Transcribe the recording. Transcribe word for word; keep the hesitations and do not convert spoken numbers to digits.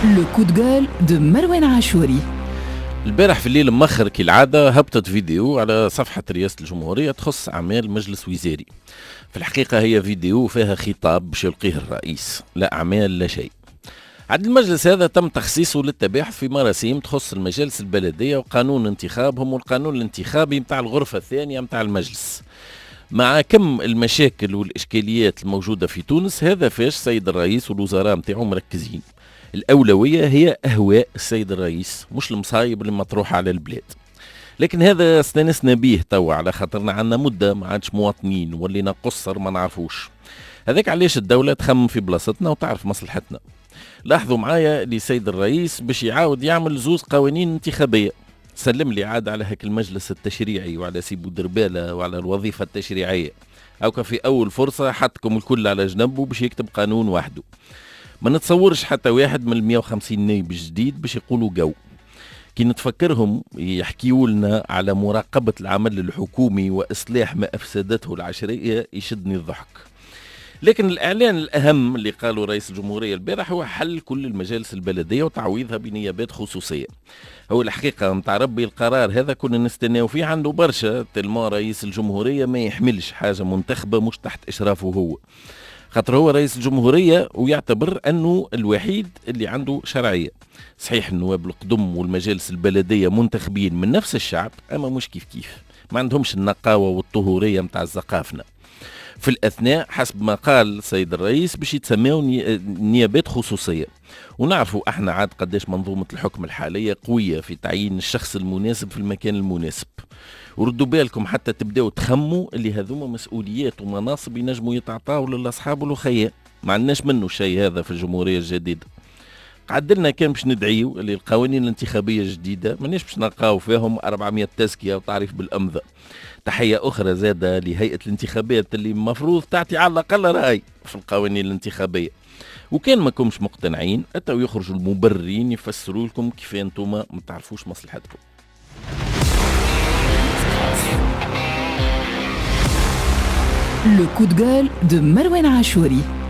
لو كود جول دو مروان عاشوري. البارح في الليل مخر كالعادة هبطت فيديو على صفحة رئاسة الجمهورية تخص أعمال مجلس وزاري. في الحقيقة هي فيديو فيها خطاب باش يلقيه الرئيس، لا أعمال لا شيء. عاد المجلس هذا تم تخصيصه للتباحث في مراسيم تخص المجالس البلدية وقانون انتخابهم والقانون الانتخابي متاع الغرفة الثانية متاع المجلس. مع كم المشاكل والإشكاليات الموجودة في تونس، هذا فاش السيد الرئيس والوزراء متاعو مركزين. الأولوية هي أهواء السيد الرئيس، مش المصايب اللي مطروحة على البلاد. لكن هذا استانسنا بيه توا، على خاطرنا عنا مدة ما عادش مواطنين ولينا قصر ما نعرفوش. هذاك علاش الدولة تخمم في بلاصتنا وتعرف مصلحتنا. لاحظوا معايا اللي سيد الرئيس باش يعاود يعمل زوز قوانين انتخابية. سلم لي عاد على هيك المجلس التشريعي وعلى سيبو دربالة وعلى الوظيفة التشريعية، أو في أول فرصة حطكم الكل على جنبه باش يكتب قانون وحده. ما نتصورش حتى واحد من المية وخمسين نائب الجديد باش يقولوا جو. كي نتفكرهم يحكيوا لنا على مراقبة العمل الحكومي وإصلاح ما أفسدته العشرية يشدني الضحك. لكن الإعلان الأهم اللي قاله رئيس الجمهورية البارح هو حل كل المجالس البلدية وتعويضها بنيابات خصوصية. هو الحقيقة متاع ربي القرار هذا كنا نستناو فيه عنده برشا، تلما رئيس الجمهورية ما يحملش حاجة منتخبة مش تحت إشرافه هو، خاطر هو رئيس الجمهورية ويعتبر أنه الوحيد اللي عنده شرعية. صحيح النواب القدم والمجالس البلدية منتخبين من نفس الشعب، أما مش كيف كيف، ما عندهمش النقاوة والطهورية متاع الزقافنا. في الأثناء حسب ما قال السيد الرئيس باش يتسميوا نيابات خصوصية. ونعرفوا احنا عاد قداش منظومة الحكم الحالية قوية في تعيين الشخص المناسب في المكان المناسب. وردوا بالكم حتى تبداو تخموا اللي هذوما مسؤوليات ومناصب ينجموا يتعطاو للاصحاب والخيال. ما عندناش منه شيء هذا في الجمهورية الجديدة. قعدلنا كان باش ندعيو اللي القوانين الانتخابية الجديدة مانيش باش نلقاو فيهم أربعمية تزكية وتعريف بالأمضة. تحية أخرى زادة لهيئة الانتخابات اللي المفروض تعطي على الأقل رأي في القوانين الانتخابية. وكان ما كنتش مقتنعين أتوا يخرجوا المبررين يفسروا لكم كيف أنتم ما تعرفوش مصلحتكم. Le coup de gueule de Marouane Achouri.